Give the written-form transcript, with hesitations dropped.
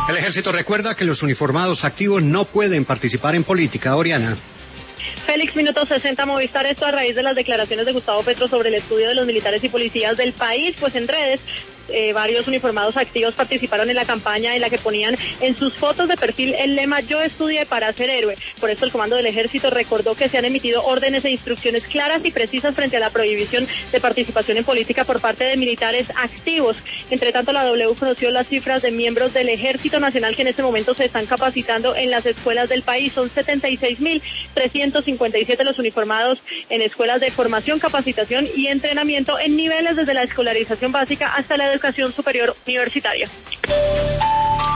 El ejército recuerda que los uniformados activos no pueden participar en política. Oriana. Félix, minuto 60 Movistar, esto a raíz de las declaraciones de Gustavo Petro sobre el estudio de los militares y policías del país, pues en redes varios uniformados activos participaron en la campaña en la que ponían en sus fotos de perfil el lema "Yo estudié para ser héroe". Por esto el comando del ejército recordó que se han emitido órdenes e instrucciones claras y precisas frente a la prohibición de participación en política por parte de militares activos. Entre tanto, la W conoció las cifras de miembros del Ejército Nacional que en este momento se están capacitando en las escuelas del país. Son 76.357 los uniformados en escuelas de formación, capacitación y entrenamiento en niveles desde la escolarización básica hasta la educación superior universitaria.